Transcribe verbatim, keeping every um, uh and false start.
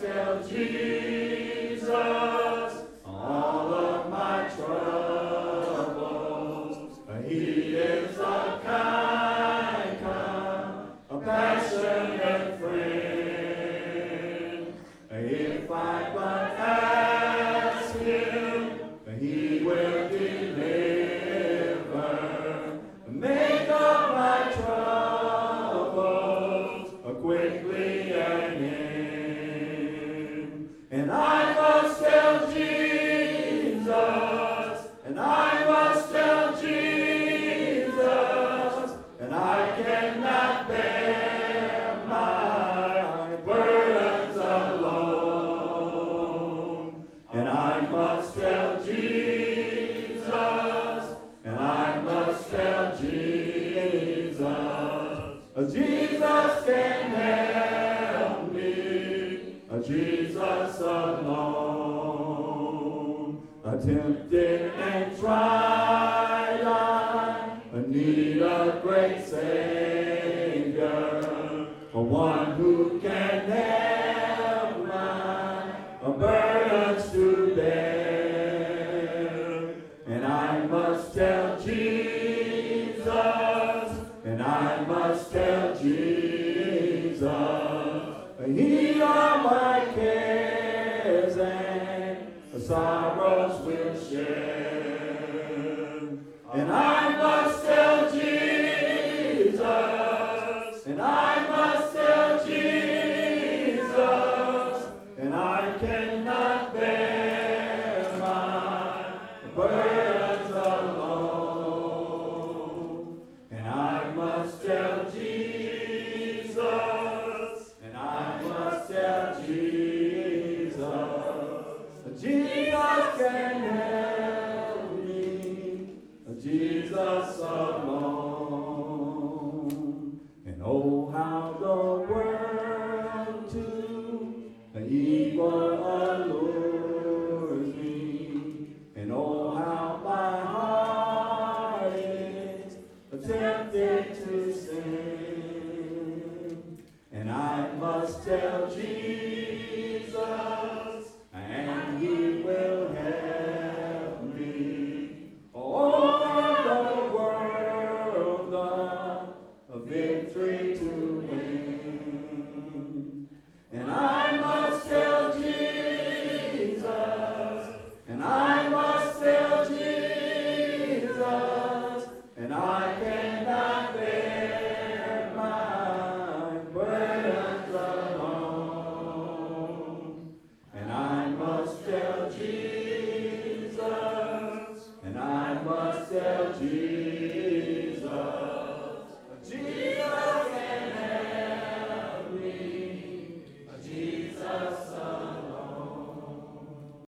tell Jesus all of my troubles. He is a kind, compassionate friend. If I but ask him, he will deliver. Make of my troubles quickly an end. And I must tell Jesus, and I must tell Jesus, and I cannot bear my burdens alone. And I must tell Jesus, and I must tell Jesus, Jesus can help me, Jesus alone. Tempted and tried, I need a great Savior, one who can help my burdens to bear. And I must tell Jesus, and I must tell Jesus, He are my cares and sorrows will share. And I must tell Jesus, and I must tell Jesus, and I cannot bear my burdens alone. And I must tell Jesus, and I must tell Jesus, Jesus can help me, Jesus alone. And oh, how the world to the evil allures me, and oh, how my heart is tempted to sin. And I must tell Jesus,